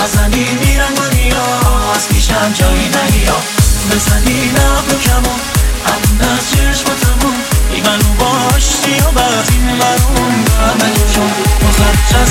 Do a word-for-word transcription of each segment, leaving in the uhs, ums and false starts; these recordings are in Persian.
نزنی میرن دنیا از پیشم جایی نگیا بزنی لب و کمون همون از چشماتمون ایمنو باشتی و بعد این برون برمه چون مخرجست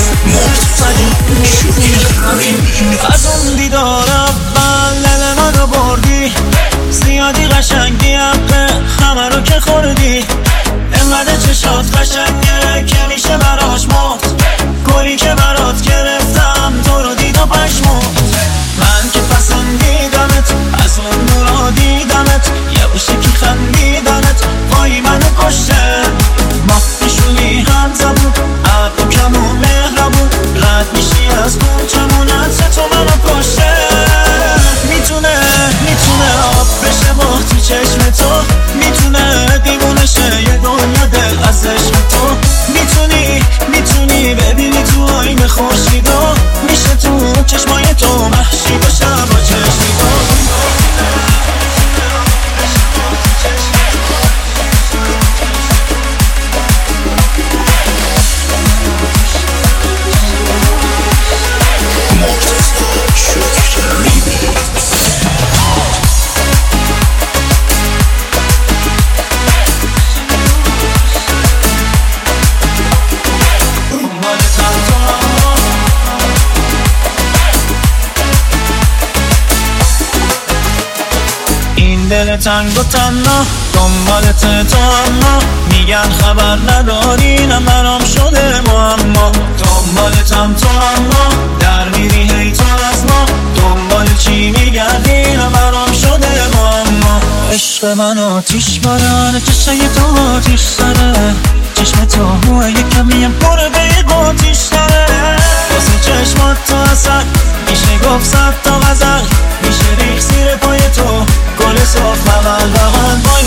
از اون دیدار اول دل منو بردی زیادی قشنگی حقه همه رو که خوردی انقدر چشات قشنگه که میشه براش موت گلی که برات گرفتم تو رو دید و پشموت من که پسندیدمت از اون نورا دیدمت یه باشه که خندیدنت وای منو کشته ما پیشونی هم زبون عب و کمون مهربون رد میشی از کوچمونت تو منو کشته میتونه میتونه آب بشه با تو چشم تو میتونه دیوونه شه یه دنیا دل از عشق تو میتونی میتونی ببینی تو آینه خورشیدا میشه تو چشمای تو محشی باشه با چشمی تو دل تنگ و تنها دنبالت تو اما میگن خبر نداری نه منم شده معما دنبالتم تو اما در میری هی تو از ما دنبال چی میگردی نه منم شده معما عشق من آتیش بارانه چشای تو آتیش سره چشم تو هوه یک کمیم پر به آتیش داره واسه چشمات تو اثر میشه گفت صد تا غزل میشه ریخ زیر پای تو گل صاف بغل بغل